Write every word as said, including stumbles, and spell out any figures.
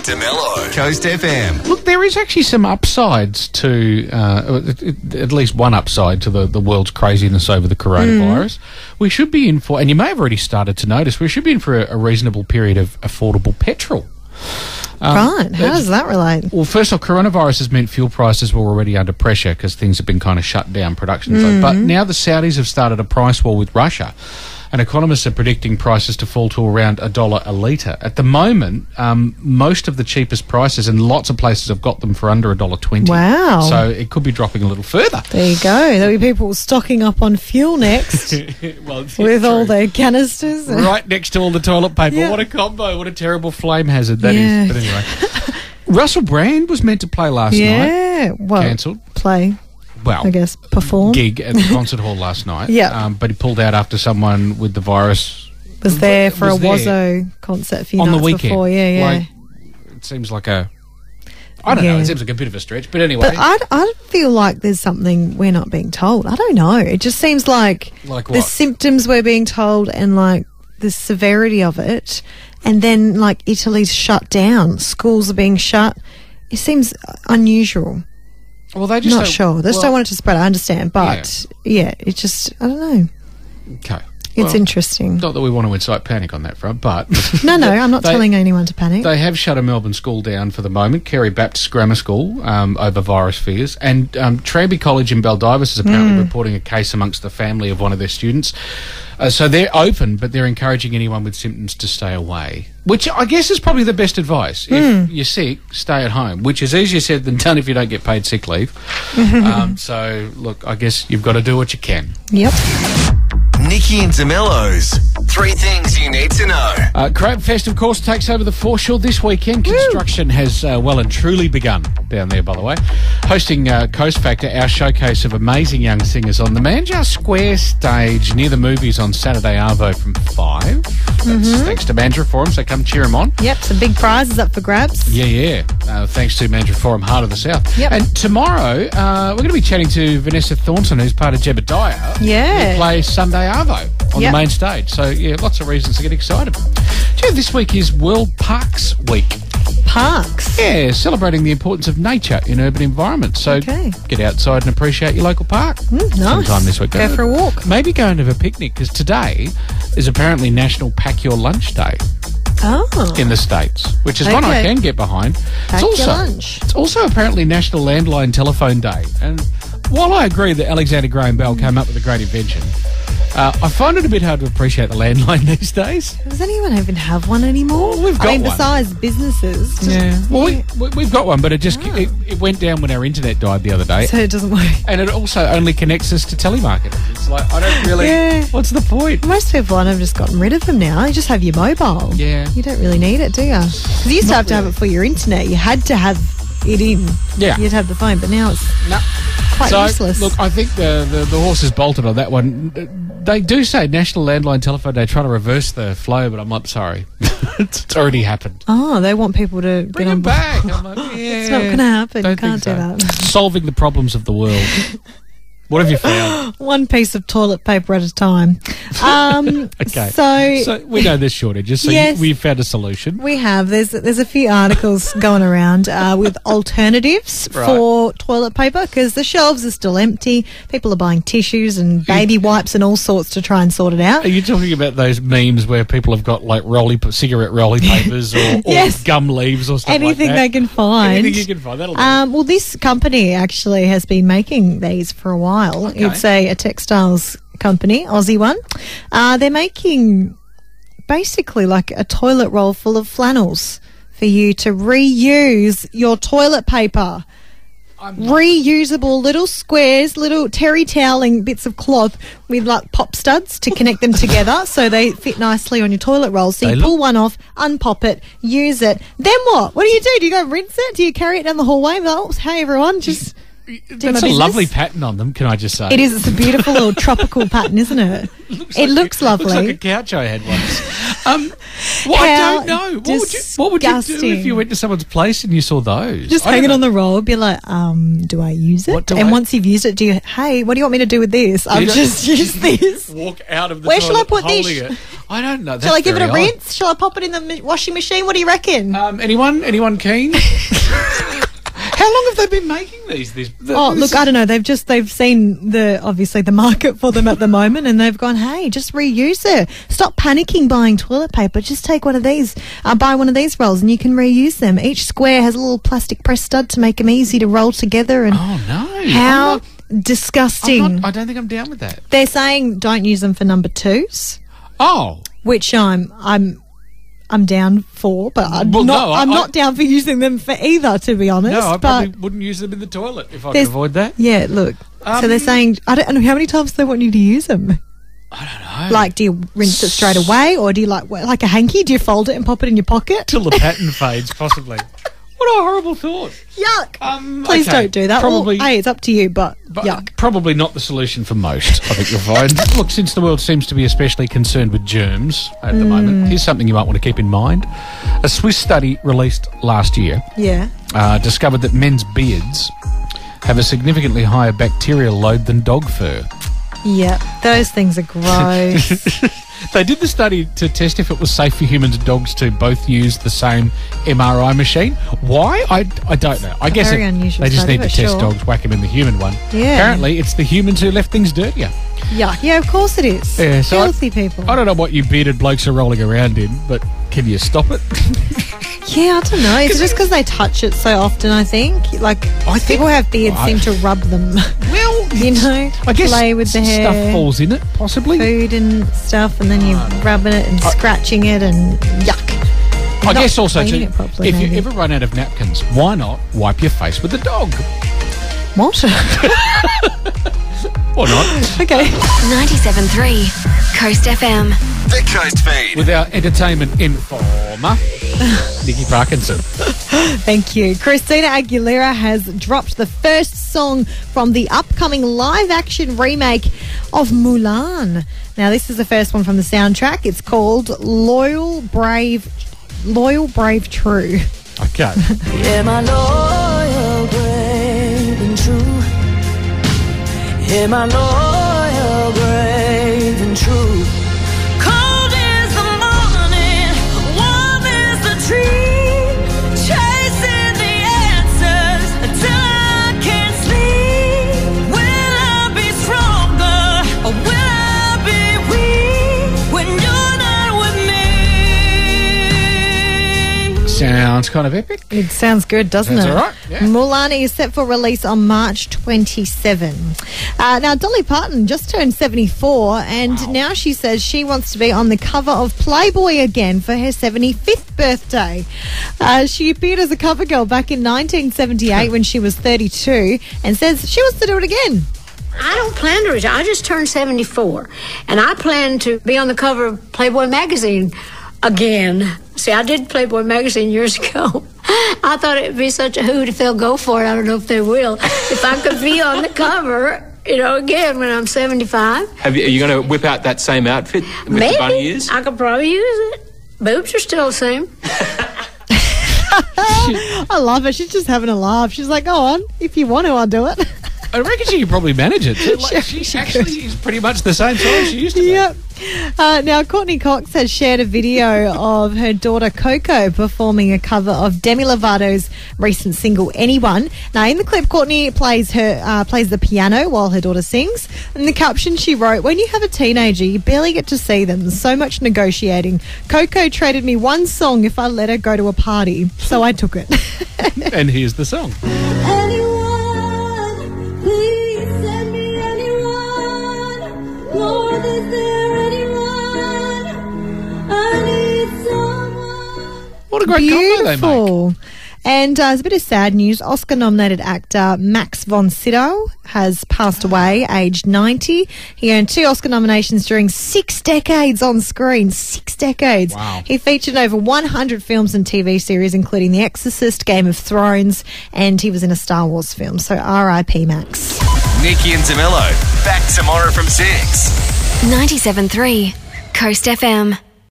DeMello. Coast F M. Look, there is actually some upsides to, uh, at least one upside to the, the world's craziness over the coronavirus. Mm. We should be in for, and you may have already started to notice, we should be in for a, a reasonable period of affordable petrol. Um, right. How does that relate? Well, first off, coronavirus has meant fuel prices were already under pressure because things have been kind of shut down, production. Mm. But now the Saudis have started a price war with Russia, and economists are predicting prices to fall to around a dollar a litre. At the moment, um, most of the cheapest prices, and lots of places have got them for under a dollar twenty. Wow. So it could be dropping a little further. There you go. There'll be people stocking up on fuel next well, with true. all their canisters. Right next to all the toilet paper. Yeah. What a combo. What a terrible flame hazard that yeah. is. But anyway. Russell Brand was meant to play last yeah. night. Yeah. Well, cancelled. Play. Well, I guess perform gig at the concert hall last night. Yeah, um, but he pulled out after someone with the virus was there for was a there Wazzo concert a few on nights the weekend. Before. Yeah, yeah. Like, it seems like a. I don't yeah. know. It seems like a bit of a stretch, but anyway. But I, I feel like there's something we're not being told. I don't know. It just seems like, like the symptoms we're being told and like the severity of it, and then like Italy's shut down, schools are being shut. It seems unusual. Well, they just not don't, sure. They just well, don't want it to spread. I understand, but yeah, yeah it just I don't know. Okay, it's well, interesting. Not that we want to incite panic on that front, but no, no, I'm not they, telling anyone to panic. They have shut a Melbourne school down for the moment, Carey Baptist Grammar School, um, over virus fears, and um, Tranby College in Baldivis is apparently mm. reporting a case amongst the family of one of their students. Uh, so they're open, but they're encouraging anyone with symptoms to stay away, which I guess is probably the best advice. If mm. you're sick, stay at home, which is easier said than done if you don't get paid sick leave. um, so, look, I guess you've got to do what you can. Yep. Nikki and DeMello's Three Things You Need to Know. Uh, Crab Fest, of course, takes over the foreshore this weekend. Construction Woo. has uh, well and truly begun down there, by the way. Hosting uh, Coast Factor, our showcase of amazing young singers on the Manjar Square stage near the movies on Saturday Arvo from five. That's mm-hmm. thanks to Mandurah Forum, so come cheer them on. Yep, some big prizes up for grabs. Yeah, yeah. Uh, thanks to Mandurah Forum, Heart of the South. Yep. And tomorrow, uh, we're going to be chatting to Vanessa Thornton, who's part of Jebediah. Yeah. Who play Sunday Arvo on yep. the main stage. So, yeah, lots of reasons to get excited. Do you know this week is World Parks Week? Parks? Yeah, celebrating the importance of nature in urban environments. So okay. get outside and appreciate your local park. Mm, nice. Sometime this week. Go, go for a walk. Maybe go and have a picnic, because today is apparently National Pack Your Lunch Day. Oh. In the States, which is okay. one I can get behind. Pack it's also, your lunch. It's also apparently National Landline Telephone Day. And while I agree that Alexander Graham Bell came up with a great invention, Uh, I find it a bit hard to appreciate the landline these days. Does anyone even have one anymore? Well, we've got I mean, one. besides businesses. Just, yeah. Well, yeah. We, we've got one, but it just oh. it, it went down when our internet died the other day. So it doesn't work. And it also only connects us to telemarketers. It's like, I don't really... yeah. What's the point? Most people have just gotten rid of them now. You just have your mobile. Yeah. You don't really need it, do you? Because you used to have to really. have it for your internet. You had to have it in. Yeah. You'd have the phone, but now it's no. quite so, useless. Look, I think the, the, the horse is bolted on that one. They do say National Landline Telephone Day, trying to reverse the flow, but I'm not sorry. it's, it's already happened. Oh, they want people to Bring get on it back. I'm like, yeah, it's not going to happen. Don't Can't so. do that. Solving the problems of the world. What have you found? One piece of toilet paper at a time. Um, okay. So, so we know there's shortages, so yes, you, we've found a solution. We have. There's there's a few articles going around uh, with alternatives right. for toilet paper, because the shelves are still empty. People are buying tissues and baby wipes and all sorts to try and sort it out. Are you talking about those memes where people have got like rolly cigarette rolly papers or, or yes. gum leaves or stuff Anything like that? they can find. Anything you can find. That'll do. Um, well, this company actually has been making these for a while. Okay. It's a, a textiles company, Aussie one. Uh, they're making basically like a toilet roll full of flannels for you to reuse your toilet paper. Reusable little squares, little terry toweling bits of cloth with like pop studs to connect them together so they fit nicely on your toilet roll. So you they pull look- one off, unpop it, use it. Then what? What do you do? Do you go rinse it? Do you carry it down the hallway? Oh, hey everyone, just... That's a lovely pattern on them, can I just say? It is. It's a beautiful little tropical pattern, isn't it? looks it like looks a, lovely. Looks like a couch I had once. um, well, I don't know. What would, you, what would you do if you went to someone's place and you saw those? Just hang it on the roll. Be like, um, do I use it? And I, once you've used it, do you? Hey, what do you want me to do with this? I've just used this. Walk out of the Where toilet shall I put holding this? It. I don't know. That's Shall I give it a very odd. rinse? Shall I pop it in the ma- washing machine? What do you reckon? Um, anyone? Anyone keen? How long have they been making these? these the, Oh, this look, I don't know. They've just, they've seen the, obviously the market for them at the moment, and they've gone, hey, just reuse it. Stop panicking buying toilet paper. Just take one of these, uh, buy one of these rolls and you can reuse them. Each square has a little plastic press stud to make them easy to roll together. And Oh, no. how I'm not- disgusting. I'm not, I don't think I'm down with that. They're saying don't use them for number twos, Oh. which I'm, I'm, I'm down for, but I'm Well, not, no, I- I'm I- not down for using them for either, to be honest. No, I but probably wouldn't use them in the toilet if I could There's- avoid that. yeah, look. so Um, they're saying, I don't know how many times they want you to use them. I don't know. Like, do you rinse it straight away, or do you like like a hanky? Do you fold it and pop it in your pocket? Till the pattern fades, possibly. What a horrible thought. Yuck! Um, Please okay, don't do that. Probably, Well, hey, it's up to you, but, but yuck. probably not the solution for most, I think you'll find. Look, since the world seems to be especially concerned with germs at the Mm. moment, here's something you might want to keep in mind. A Swiss study released last year Yeah. uh, discovered that men's beards have a significantly higher bacterial load than dog fur. Yeah. Those things are gross. They did the study to test if it was safe for humans and dogs to both use the same M R I machine. Why? I, I don't know. I guess very it- unusual they just study, need to but test sure. dogs, whack them in the human one. Yeah. Apparently, it's the humans who left things dirtier. Yuck. Yeah, of course it is. Yeah, so I- Filthy people. I don't know what you bearded blokes are rolling around in, but can you stop it? Yeah, I don't know. It's just because they touch it so often, I think. Like, I think- people who have beards I- seem to rub them, Well, you know, I guess play with the hair. stuff falls in it, possibly. Food and stuff, and then you rubbing it and scratching it, and yuck. I Not guess also, cleaning too, it properly, if you maybe. ever run out of napkins, why not wipe your face with a dog? What? Or not? Okay. ninety-seven point three Coast F M. The Coast Feed. With our entertainment informer, Nikki Parkinson. Thank you. Christina Aguilera has dropped the first song from the upcoming live-action remake of Mulan. Now, this is the first one from the soundtrack. It's called Loyal, Brave, Loyal, Brave, True. Okay. Am I loyal, brave, and true? Am I loyal, brave, and true? Cold is the morning, warm is the tree, chasing the answers until I can't sleep. Will I be stronger, or will I be weak when you're not with me? Sounds kind of epic. It sounds good, doesn't That's it? all right, yeah. Mulan is set for release on March twenty-seventh. Uh, now, Dolly Parton just turned seventy-four, and now she says she wants to be on the cover of Playboy again for her seventy-fifth birthday. Uh, she appeared as a cover girl back in nineteen seventy-eight when she was thirty-two, and says she wants to do it again. I don't plan to retire. I just turned seventy-four, and I plan to be on the cover of Playboy magazine again. See, I did Playboy magazine years ago. I thought it'd be such a hoot if they'll go for it. I don't know if they will. If I could be on the cover, you know, again when I'm seventy-five. Have you, are you going to whip out that same outfit with Maybe. the bunny ears? I could probably use it. Boobs are still the same. I love it. She's just having a laugh. She's like, go on. If you want to, I'll do it. I reckon she could probably manage it. So, like, Sure, she, she actually could. is pretty much the same size she used to be. Yep. Uh, now, Courtney Cox has shared a video of her daughter Coco performing a cover of Demi Lovato's recent single "Anyone." Now, in the clip, Courtney plays her uh, plays the piano while her daughter sings. And the caption she wrote: "When you have a teenager, you barely get to see them. So much negotiating. Coco traded me one song if I let her go to a party, so I took it." And here's the song. Anyone, please send me anyone. Lord, is there anyone? I need someone. What a great combo they make. Beautiful. And uh, there's a bit of sad news. Oscar-nominated actor Max von Sydow has passed away, aged ninety. He earned two Oscar nominations during six decades on screen. Six decades. Wow. He featured in over one hundred films and T V series, including The Exorcist, Game of Thrones, and he was in a Star Wars film. So R I P Max. Nikki and Zamillo. Back tomorrow from six. ninety-seven point three Coast F M.